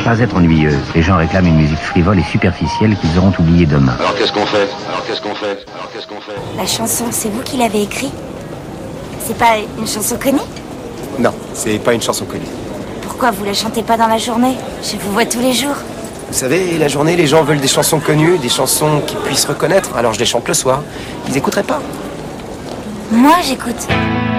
pas être ennuyeuse. Les gens réclament une musique frivole et superficielle qu'ils auront oubliée demain. Alors qu'est-ce qu'on fait? La chanson, c'est vous qui l'avez écrite? C'est pas une chanson connue? Non, c'est pas une chanson connue. Pourquoi vous la chantez pas dans la journée? Je vous vois tous les jours. Vous savez, la journée, les gens veulent des chansons connues, des chansons qu'ils puissent reconnaître, alors je les chante le soir. Ils écouteraient pas. Moi, j'écoute.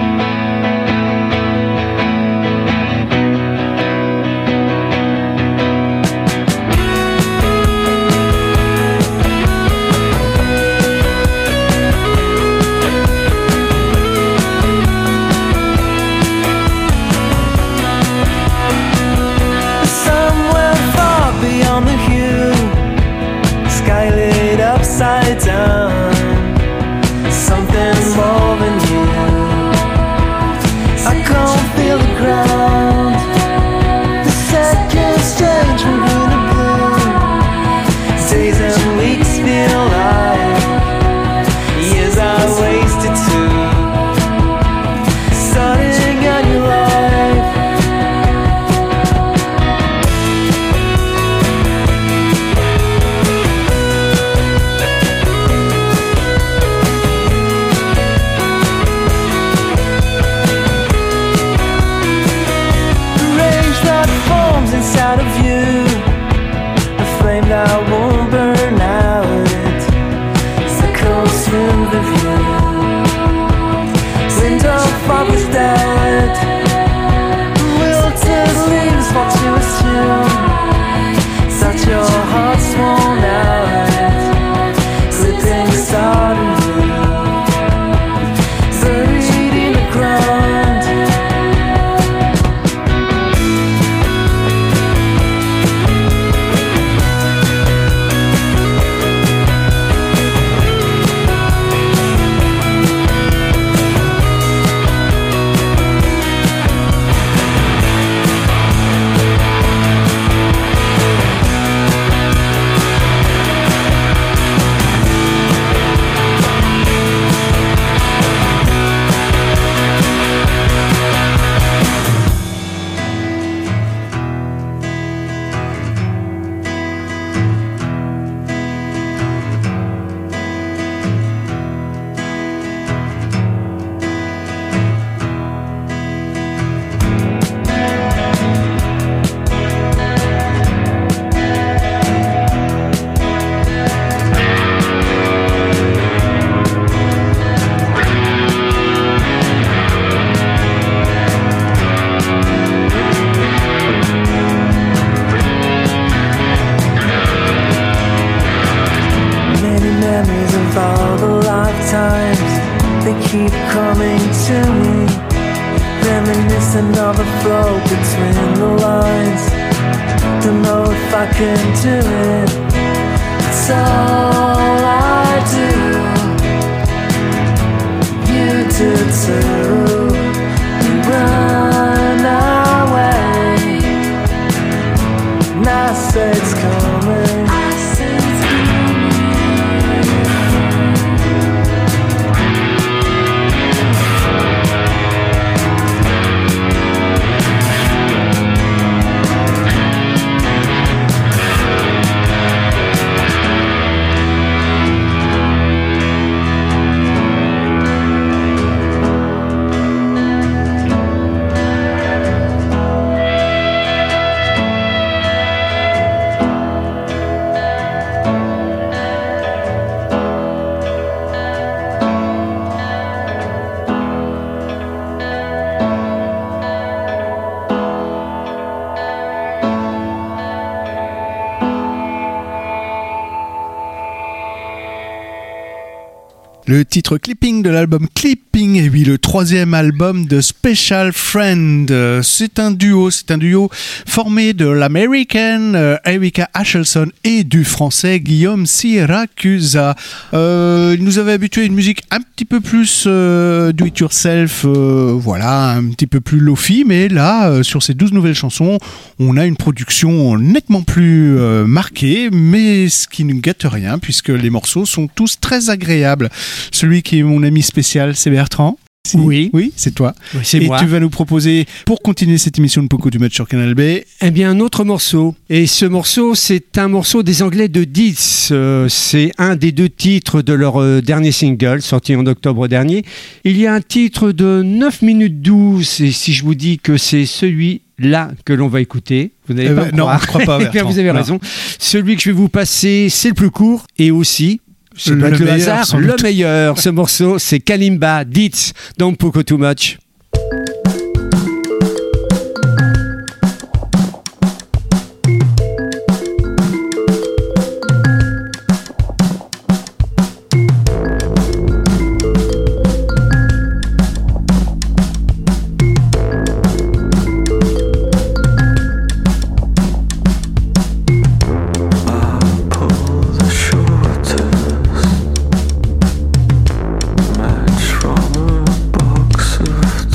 Le titre Clipping de l'album Clipping, et oui, le troisième album de Special Friend. C'est un duo formé de l'américaine Erika Ashelson et du français Guillaume Siracusa. Il nous avait habitué à une musique un petit peu plus do it yourself, voilà, un petit peu plus lofi, mais là, sur ces 12 nouvelles chansons, on a une production nettement plus marquée, mais ce qui ne gâte rien, puisque les morceaux sont tous très agréables. Celui qui est mon ami spécial, c'est Bertrand. Oui. Oui, c'est toi. Oui, c'est moi. Et tu vas nous proposer, pour continuer cette émission de Poco du match sur Canal B, eh bien, un autre morceau. Et ce morceau, c'est un morceau des Anglais de Deeds. C'est un des 2 titres de leur dernier single, sorti en octobre dernier. Il y a un titre de 9 minutes 12, et si je vous dis que c'est celui-là que l'on va écouter, vous n'allez pas me non, croire. je crois pas. Eh bien, vous avez raison. Celui que je vais vous passer, c'est le plus court, et aussi... C'est pas le hasard, le meilleur. Ce morceau, c'est Kalimba, Deeds, Don't Poco Too Much. Match from a box of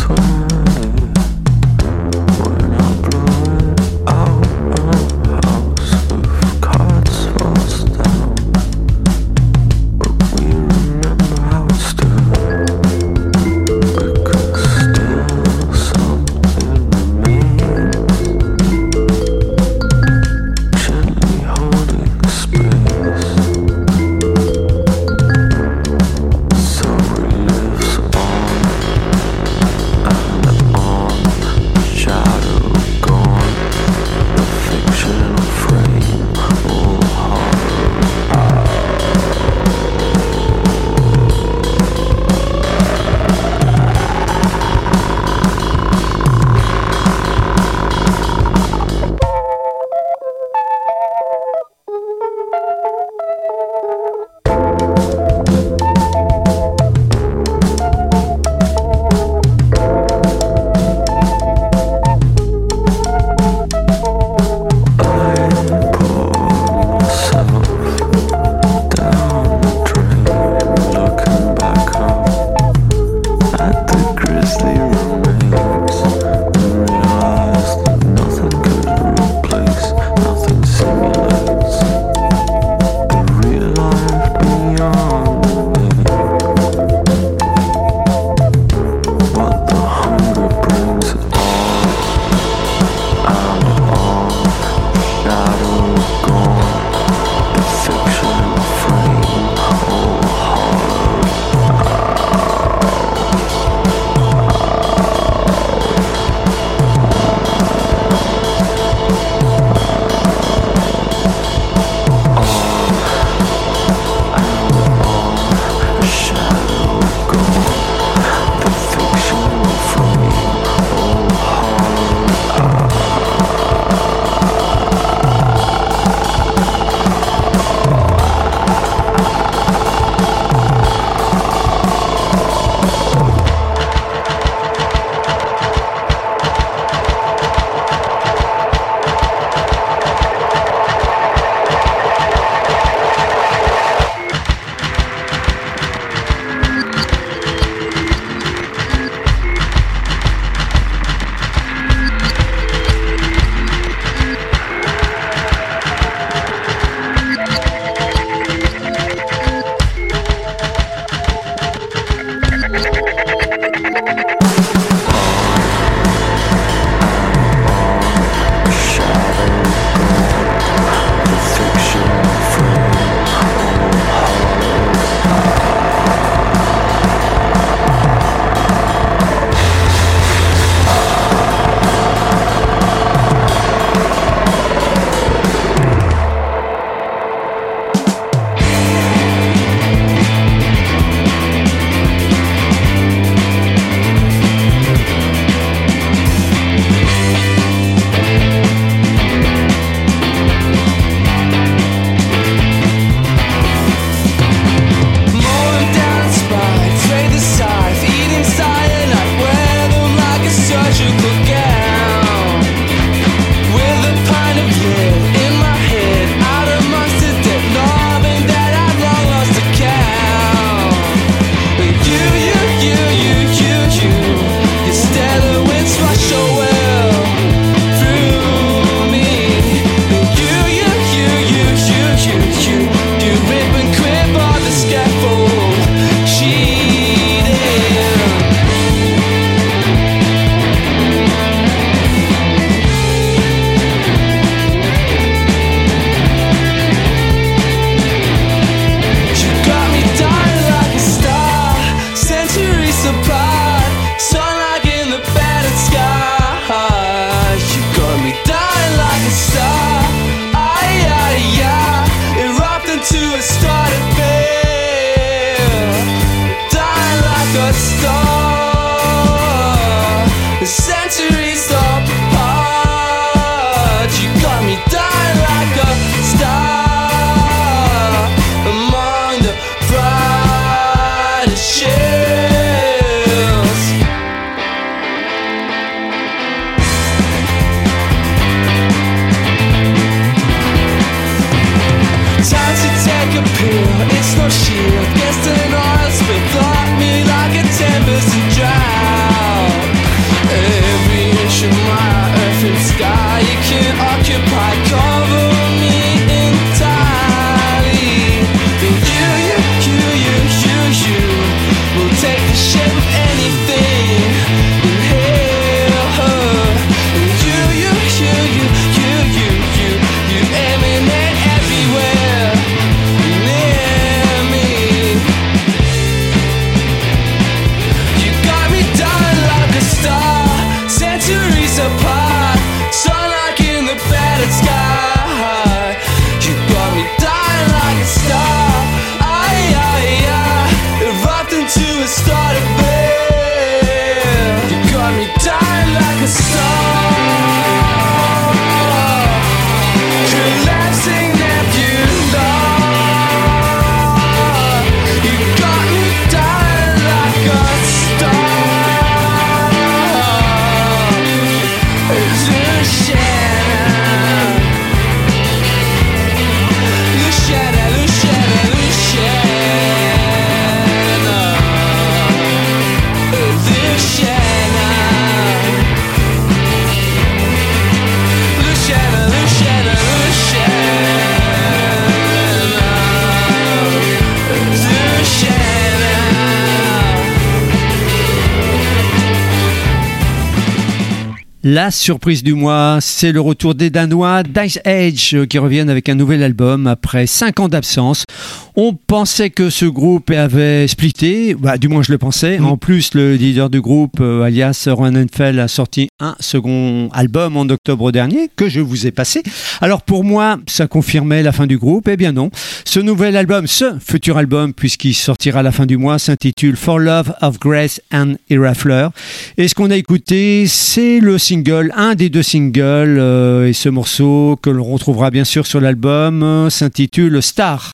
La surprise du mois, c'est le retour des Danois d'Ice Age qui reviennent avec un nouvel album après 5 ans d'absence. On pensait que ce groupe avait splitté, du moins je le pensais. En plus, le leader du groupe, alias Ron Henfeld, a sorti un second album en octobre dernier que je vous ai passé. Alors pour moi, ça confirmait la fin du groupe. Eh bien non, ce nouvel album, ce futur album, puisqu'il sortira à la fin du mois, s'intitule For Love of Grace and Irafleur. Et ce qu'on a écouté, c'est le single, un des 2 singles, et ce morceau que l'on retrouvera bien sûr sur l'album s'intitule Star.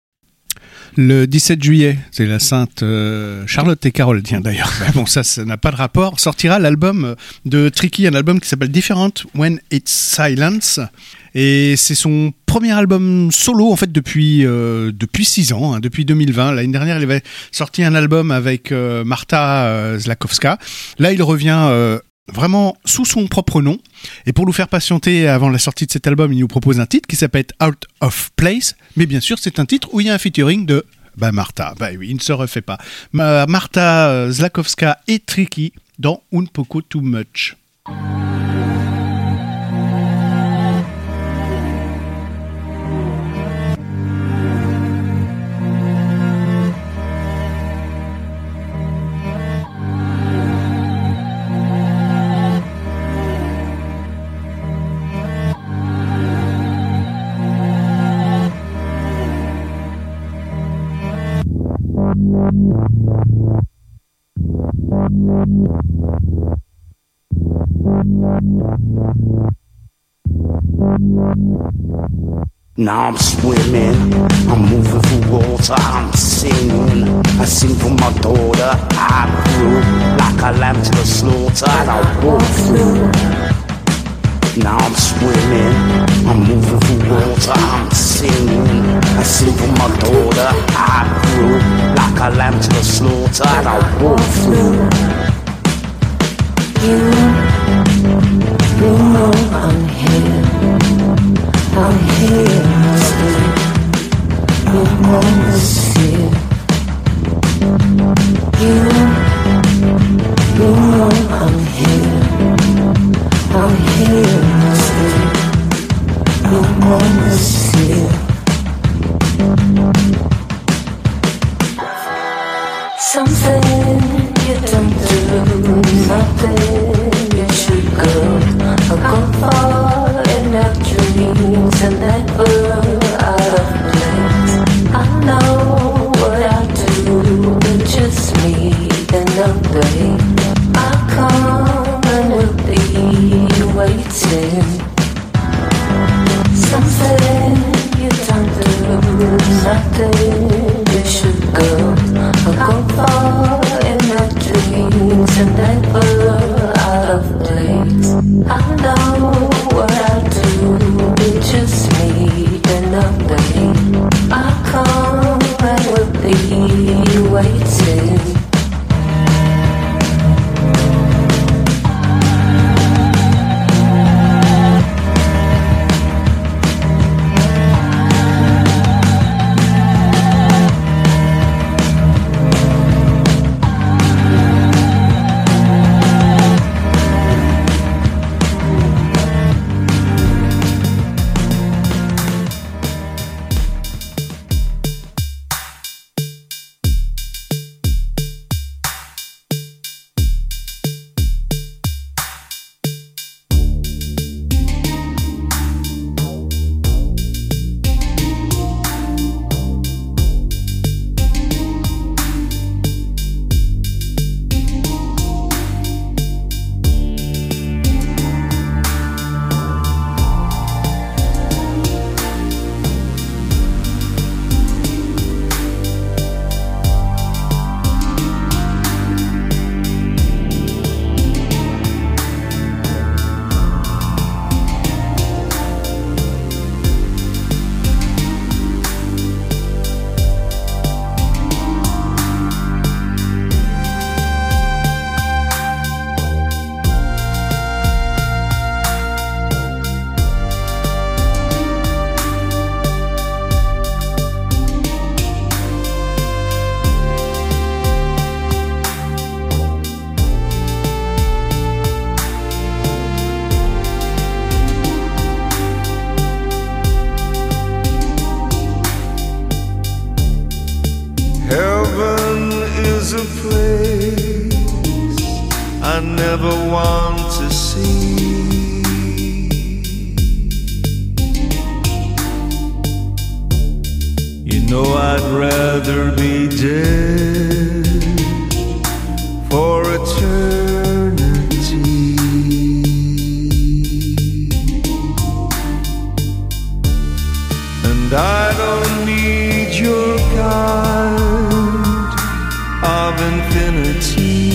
Le 17 juillet, c'est la Sainte Charlotte et Carole, tiens d'ailleurs. Bon, ça n'a pas de rapport. Sortira l'album de Tricky, un album qui s'appelle Different When It's Silence. Et c'est son premier album solo en fait depuis 6 ans, depuis 2020. L'année dernière, il avait sorti un album avec Marta Zlakowska. Là, il revient vraiment sous son propre nom. Et pour nous faire patienter avant la sortie de cet album, il nous propose un titre qui s'appelle Out of Place. Mais bien sûr, c'est un titre où il y a un featuring de Marta. Oui, il ne se refait pas. Marta Zlakowska et Tricky dans Un Poco Too Much. Now I'm swimming, I'm moving through water, I'm singing, I sing for my daughter. I grew like a lamb to the slaughter, and I walk through. Now I'm swimming, I'm moving through water, I'm singing, I sing for my daughter. I grew like a lamb to the slaughter, and I walk through. You know I'm here to stay. You won't see. You know I'm here to stay. You won't see. Something you don't do, nothing you should go. I'll go far in our dreams and never out of place. I know what I do, but just me and nobody. I'll come and we'll be waiting. Something you don't do, nothing you should go. I'll go far in our dreams and never out of place. I know what I do, it's just me and nobody. I come a place I never want to see. You know I'd rather be dead for eternity. And I don't need your kind of infinity.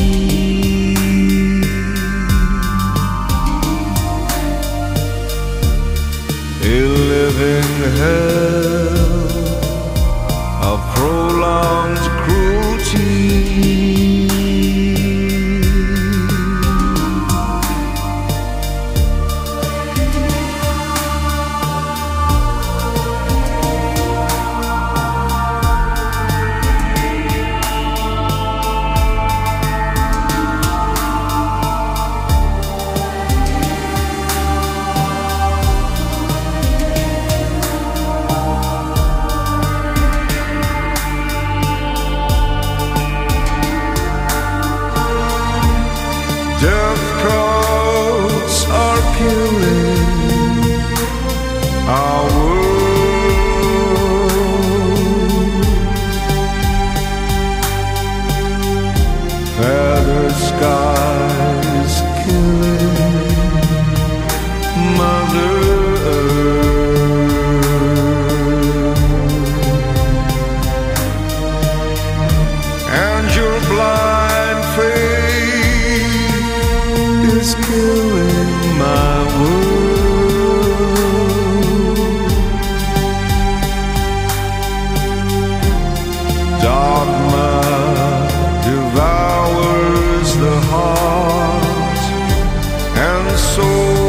A living hell of prolonged cruelty. Death crowds are killing our world. Feather skies killing Mother Earth. And your blind faith is killing my world. Dogma devours the heart and soul.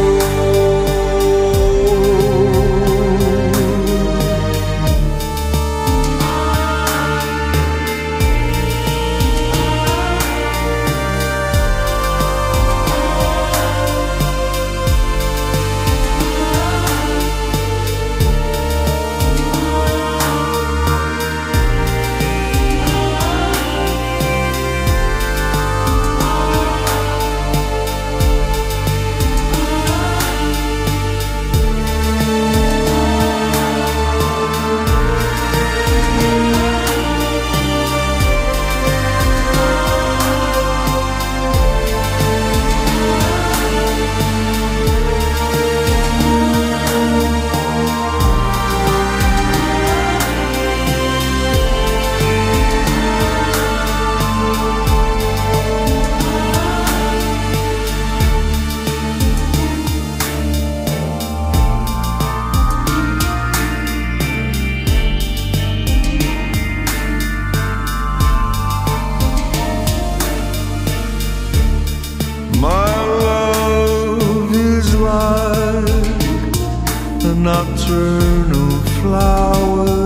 My love is like a nocturnal flower.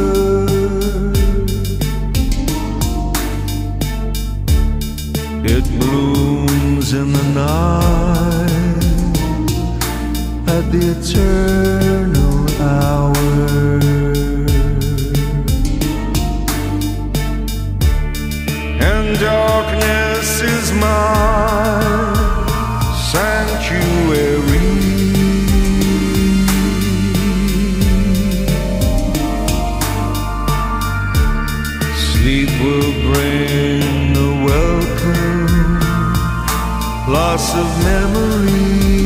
It blooms in the night at the eternal hour. And darkness is my sanctuary. Sleep will bring a welcome loss of memory.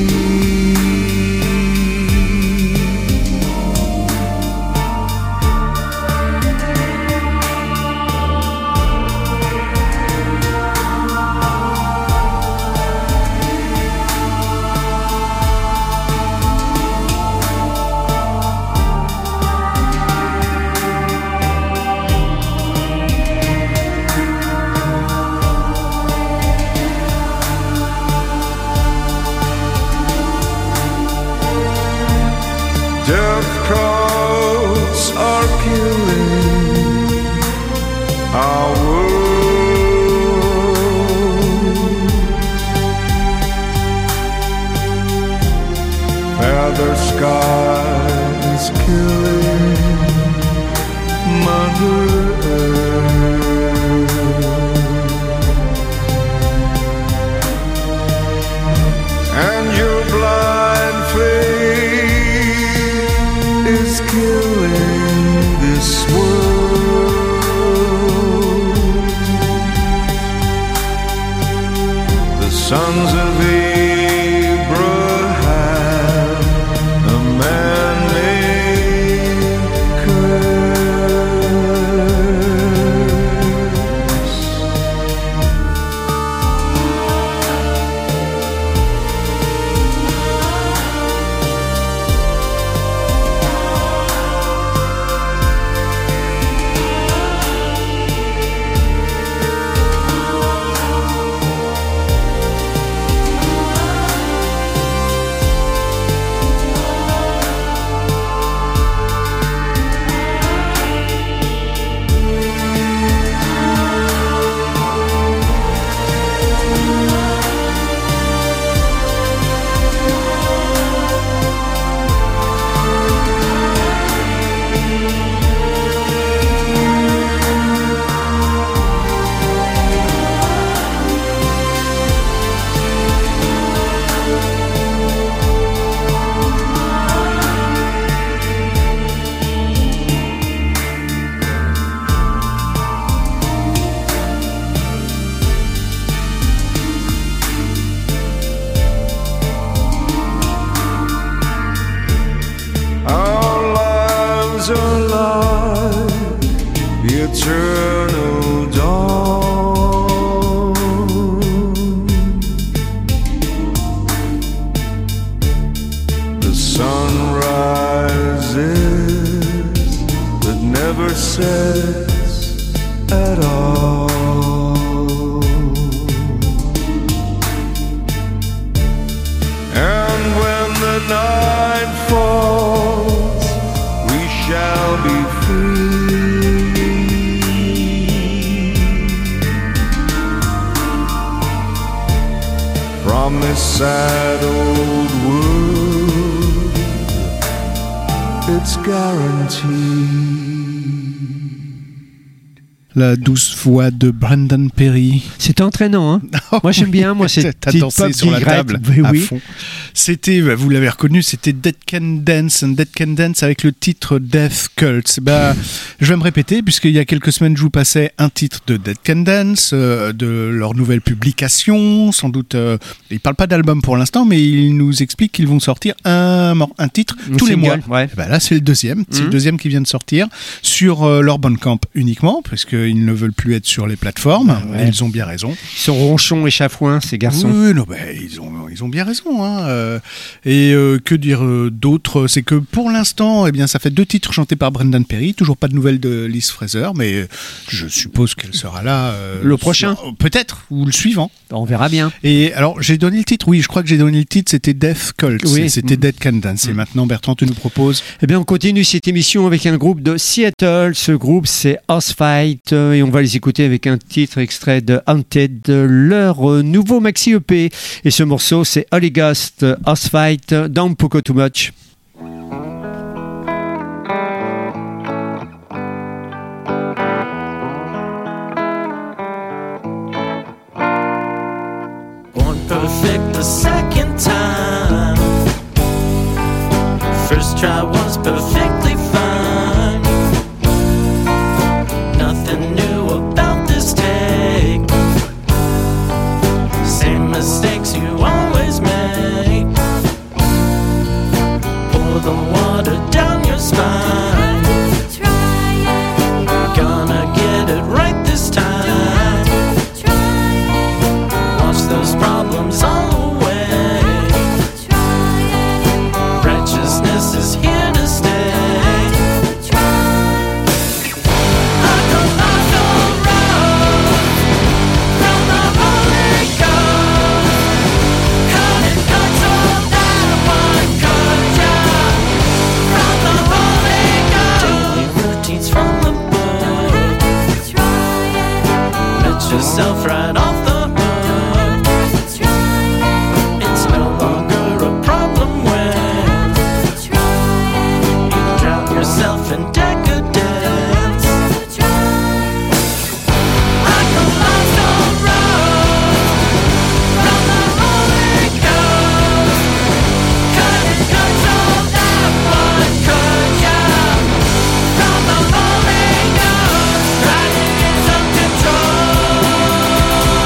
Death crowds are killing our world. Feather skies killing Mother Earth. never says at all. And when the night falls, we shall be free from this sad old world. It's guaranteed. La douce voix de Brendan Perry. C'est entraînant, hein. Moi j'aime bien, moi c'est T'as dansé sur la table à fond. C'était, vous l'avez reconnu, c'était Dead Can Dance, Dead Can Dance avec le titre Death Cult. Je vais me répéter puisqu'il y a quelques semaines je vous passais un titre de Dead Can Dance, de leur nouvelle publication, sans doute. Ils parlent pas d'album pour l'instant, mais ils nous expliquent qu'ils vont sortir un titre tous les mois. Ouais. Là c'est le deuxième, c'est le deuxième qui vient de sortir sur leur Bandcamp uniquement, parce qu'ils ne veulent plus être sur les plateformes. Et ils ont bien raison. Ils sont ronchons et chafouins, ces garçons. Oui, non, ils ont bien raison. Hein. Et que dire d'autre? C'est que pour l'instant, eh bien, ça fait 2 titres chantés par Brendan Perry. Toujours pas de nouvelles de Liz Fraser, mais je suppose qu'elle sera là. Le prochain peut-être, ou le suivant. On verra bien. Et alors, j'ai donné le titre. Oui, je crois que j'ai donné le titre. C'était Death Cult. Oui. C'était Dead Can Dance. Et maintenant, Bertrand, tu nous proposes. Eh bien, on continue cette émission avec un groupe de Seattle. Ce groupe, c'est House Fight. Et on va les écouter avec un titre extrait de Haunted, de leur nouveau maxi EP. Et ce morceau, c'est Holy Ghost, House Fight, Don't Poco Too Much. Born perfect the second time. First try was perfectly fine. Nothing new about this take. Same mistakes you always make. Pour the water down your spine. Gonna get it right this time. Wash those problems all away. Righteousness is here to stay. I go lost all road from the Holy Ghost. Cutting cuts all that one cut down from the Holy Ghost. Daily routines from the book. Let yourself right off the hook. It's no longer a problem when you drown yourself in decadence. I go lost on road from the Holy Ghost. Cutting cuts all that one cut down from the Holy Ghost. Riding in some control.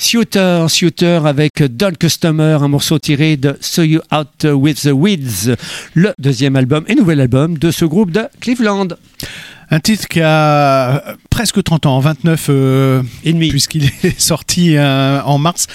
Shooter avec Don Customer, un morceau tiré de So You Out With The Weeds, le deuxième album et nouvel album de ce groupe de Cleveland. Un titre qui a presque 30 ans, 29 et demi, puisqu'il est sorti en mars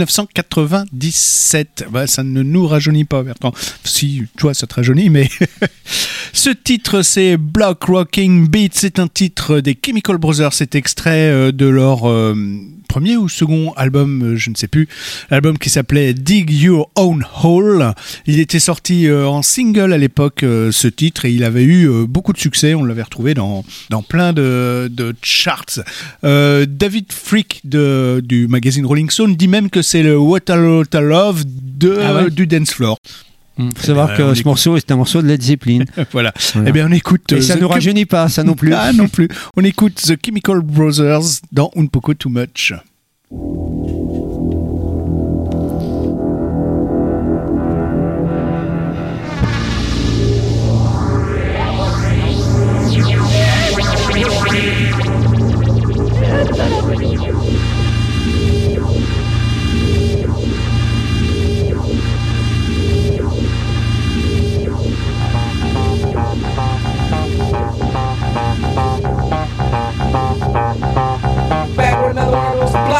1997. Bah, ça ne nous rajeunit pas, Bertrand. Si, tu vois, ça te rajeunit, mais ce titre, c'est Block Rocking Beat. C'est un titre des Chemical Brothers. C'est extrait de leur premier ou second album, je ne sais plus, l'album qui s'appelait Dig Your Own Hole. Il était sorti en single à l'époque, ce titre, et il avait eu beaucoup de succès. On l'avait retrouvé dans plein de charts. David Fricke du magazine Rolling Stone dit même que c'est le What a Lot of Love du dance floor. Il faut savoir que ce morceau est un morceau de Led Zeppelin. Voilà. Eh bien, on écoute. Et ça ne nous rajeunit pas, ça non plus. Ah, non plus. On écoute The Chemical Brothers dans Un Poco Too Much. Back when another world was blind.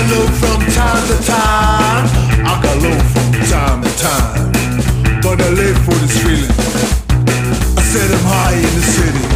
got low from time to time. I got low from time to time. But I live for this feeling. I set him high in the city.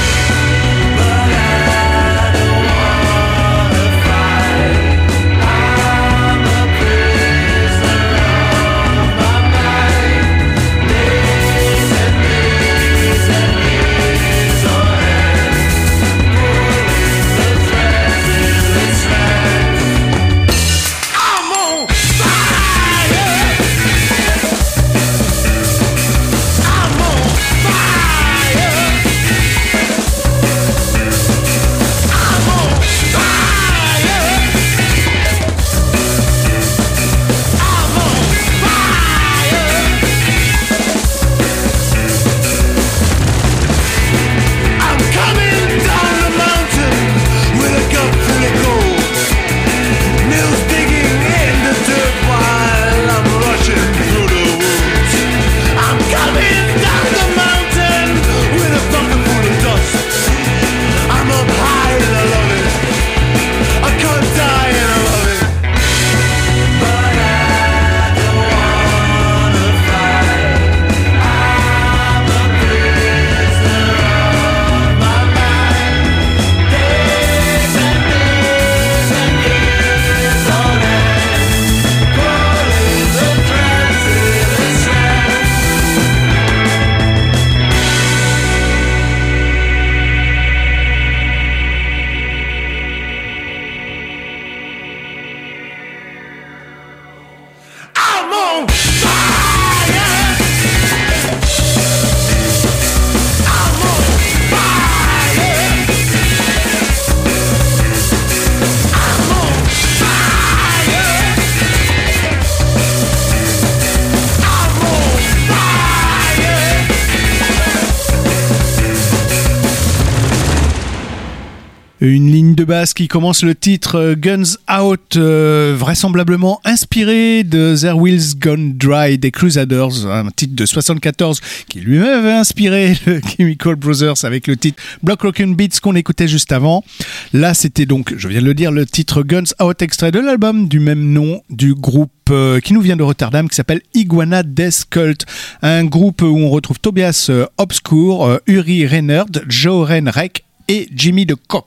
Une ligne de basse qui commence le titre Guns Out, vraisemblablement inspiré de Their Wheels Gone Dry des Crusaders, un titre de 74 qui lui-même avait inspiré le Chemical Brothers avec le titre Block Rockin' Beats qu'on écoutait juste avant. Là, c'était donc, je viens de le dire, le titre Guns Out, extrait de l'album du même nom du groupe qui nous vient de Rotterdam, qui s'appelle Iguana Death Cult, un groupe où on retrouve Tobias Obscur, Uri Reinert, Joe Renreck et Jimmy de Kock.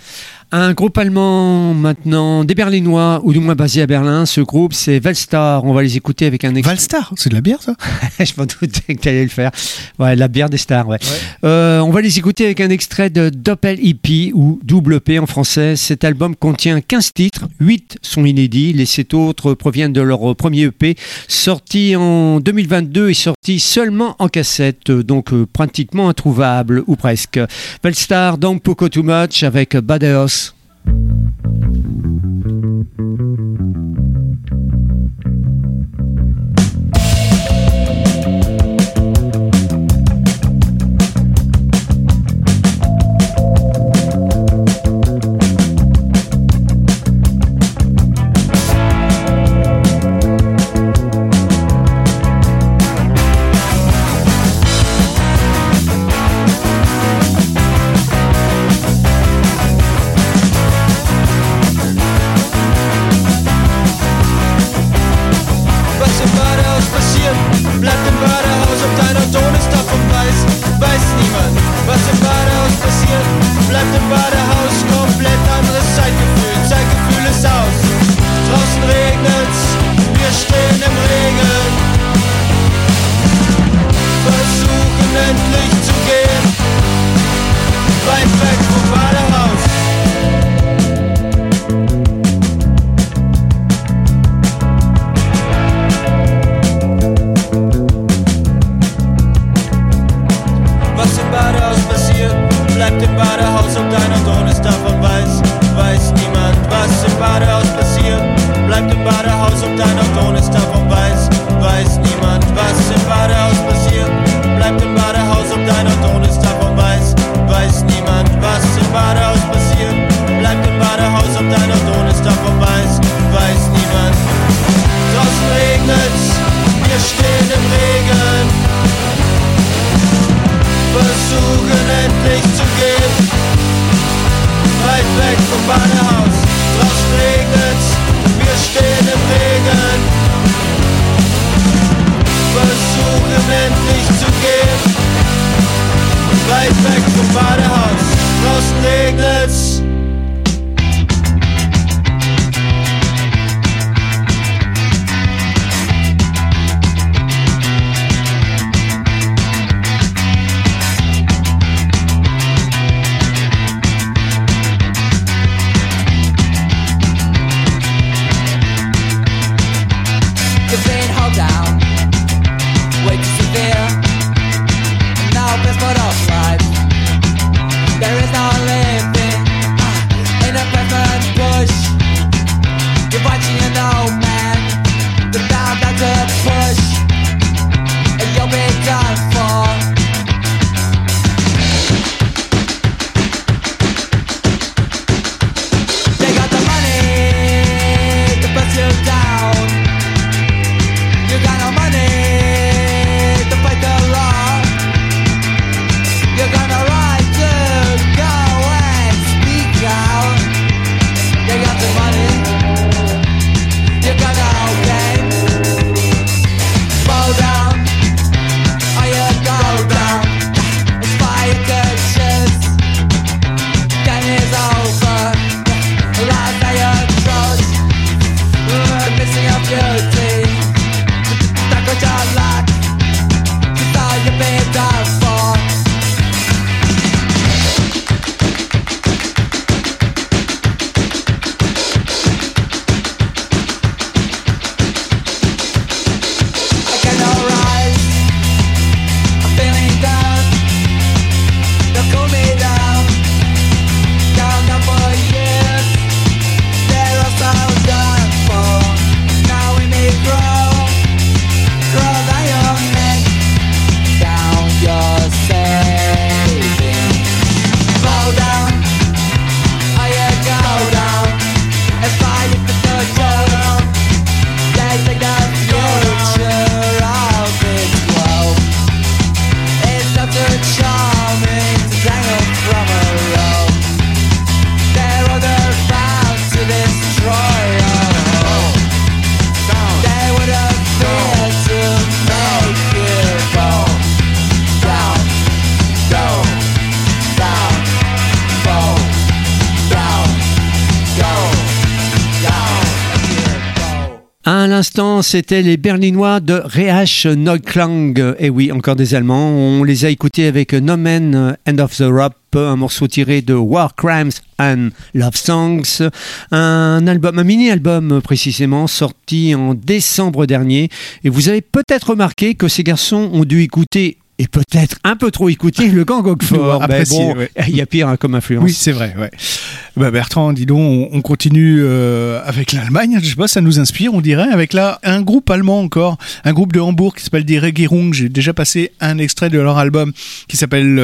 Un groupe allemand maintenant, des Berlinois, ou du moins basé à Berlin. Ce groupe, c'est Welstar. On va les écouter avec un extrait. Welstar, c'est de la bière, ça? Je m'en doutais que tu allais le faire. Ouais, la bière des stars, ouais. On va les écouter avec un extrait de Doppel EP, ou Double P en français. Cet album contient 15 titres, 8 sont inédits. Les 7 autres proviennent de leur premier EP, sorti en 2022 et sorti seulement en cassette, donc pratiquement introuvable, ou presque. Welstar, Don't Poco Too Much, avec Badaos. I À l'instant, c'était les Berlinois de Reach Neuklang. Et oui, encore des Allemands. On les a écoutés avec No Man, End of the Rope, un morceau tiré de War Crimes and Love Songs, un mini-album précisément, sorti en décembre dernier. Et vous avez peut-être remarqué que ces garçons ont dû écouter, et peut-être un peu trop écouter, le Gang Oakford. Il y a pire comme influence. Oui, c'est vrai. Ouais. Bertrand, dis donc, on continue avec l'Allemagne. Je sais pas, ça nous inspire, on dirait. Avec là un groupe allemand encore, un groupe de Hambourg qui s'appelle Die Regierung. J'ai déjà passé un extrait de leur album qui s'appelle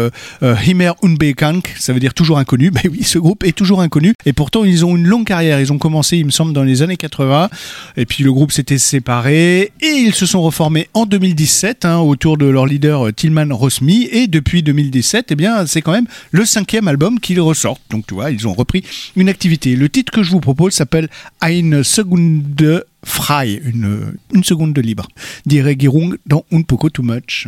Immer Unbekannt. Ça veut dire toujours inconnu. Ben oui, ce groupe est toujours inconnu. Et pourtant, ils ont une longue carrière. Ils ont commencé, il me semble, dans les années 80. Et puis le groupe s'était séparé et ils se sont reformés en 2017 autour de leur leader Tilman Rosmi, et depuis 2017, eh bien, c'est quand même le 5e album qu'ils ressortent. Donc tu vois, ils ont repris une activité. Le titre que je vous propose s'appelle Eine Sekunde frei, une seconde de libre. Die Regierung dans Un poco too much.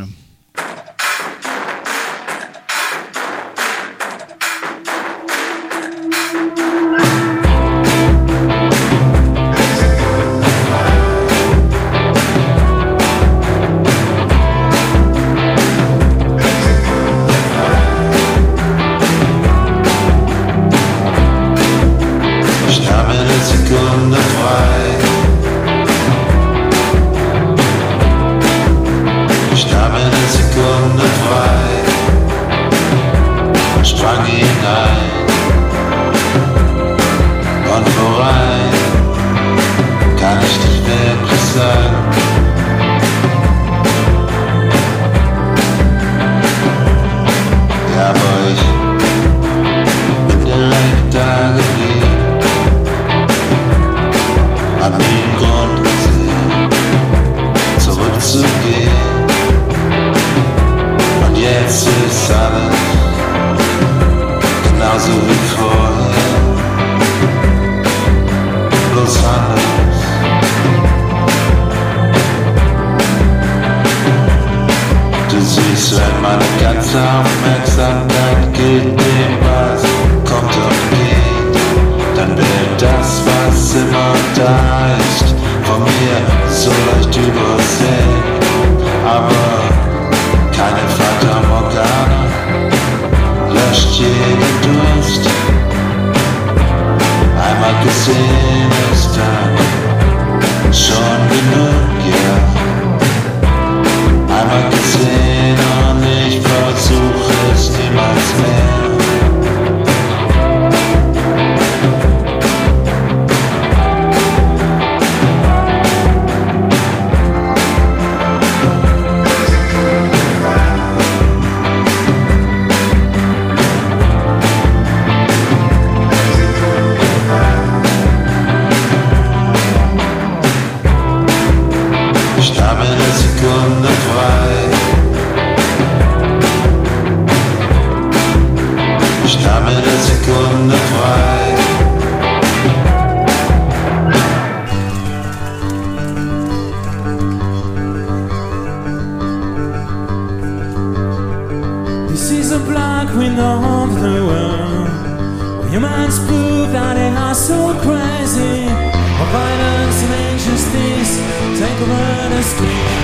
so crazy. Violence and injustice take over the street.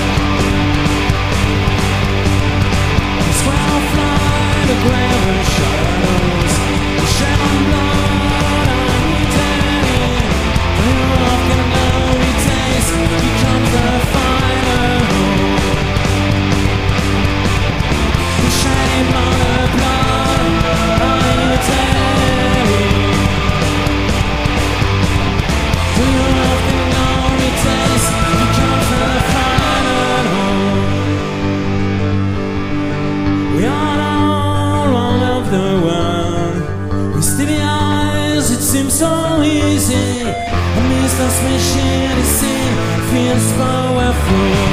It's where I fly the grave of shadows. The shadow blood on me day. The rock and glory taste becomes the final home. The shame on the blood on me day. So easy, a Mr. Machine is seen, feels powerful.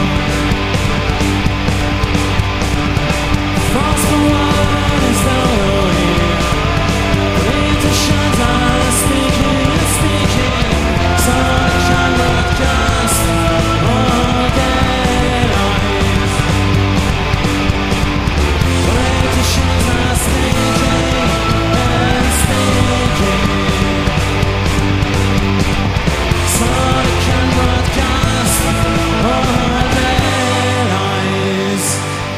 Fast forward is the way. Great to shut down, speaking and speaking. So I cannot cast all their eyes. Great to shut down, speaking and speaking. So I cannot cast all their eyes.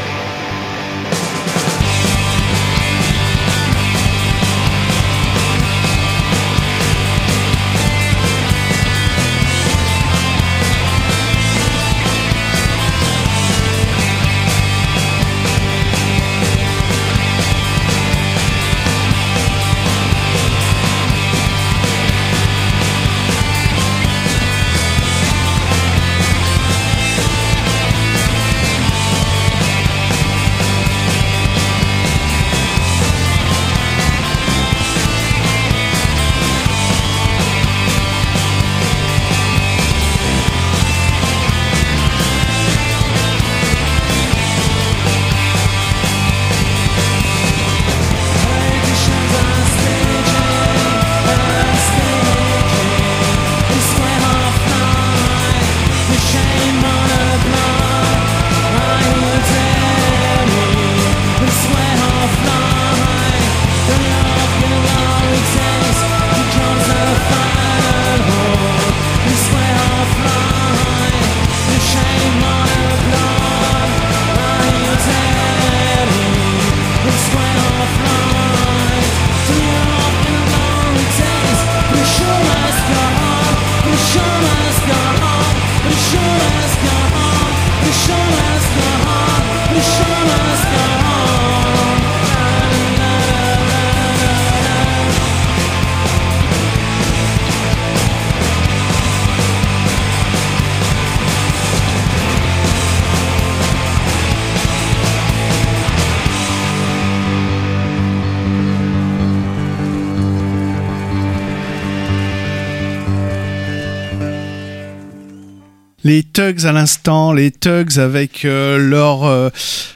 Les Tugs à l'instant, les Tugs avec leur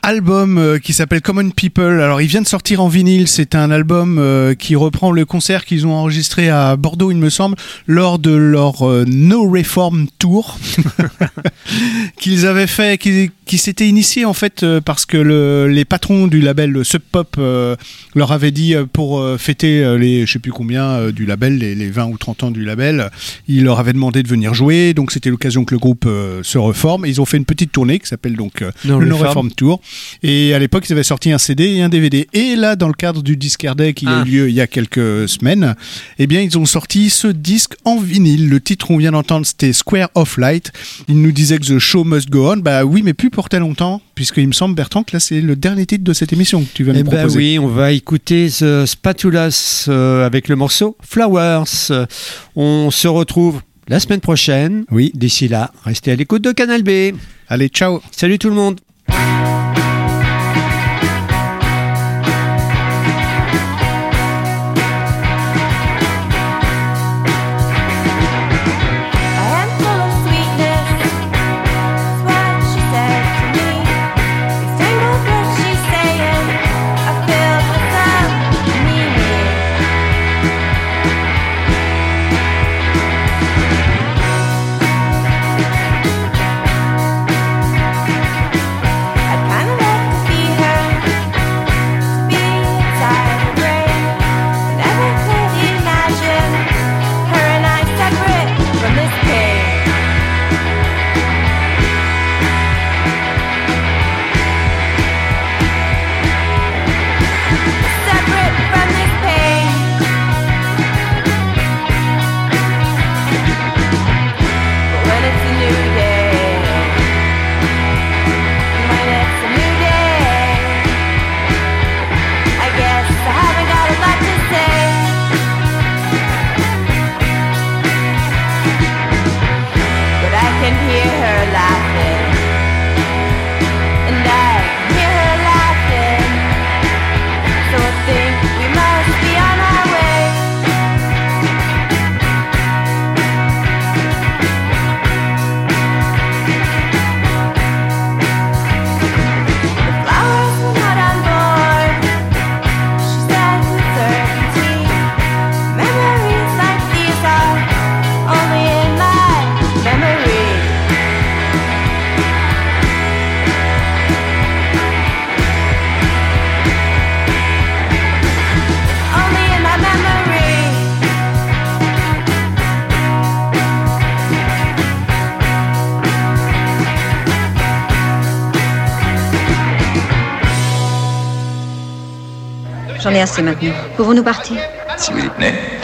album qui s'appelle Common People. Alors il vient de sortir en vinyle, c'est un album qui reprend le concert qu'ils ont enregistré à Bordeaux il me semble, lors de leur No Reform Tour qu'ils avaient fait, qui s'était initié en fait parce que les patrons du label Sub Pop leur avaient dit pour fêter les je sais plus combien du label, les 20 ou 30 ans du label, ils leur avaient demandé de venir jouer, donc c'était l'occasion que le groupe se reforme. Ils ont fait une petite tournée qui s'appelle donc le No Reform Tour, et à l'époque ils avaient sorti un CD et un DVD, et là dans le cadre du Discard Day qui a eu lieu il y a quelques semaines, eh bien ils ont sorti ce disque en vinyle. Le titre qu'on vient d'entendre c'était Square of Light. Ils nous disaient que The Show Must Go On. Bah oui, mais plus pour très longtemps, puisqu'il me semble, Bertrand, que là c'est le dernier titre de cette émission que tu vas nous proposer. Oui, on va écouter The Spatulas avec le morceau Flowers. On se retrouve la semaine prochaine. Oui. D'ici là, restez à l'écoute de Canal B. Allez, ciao. Salut tout le monde. I J'en ai assez maintenant. Pouvons-nous partir? Si vous y tenez.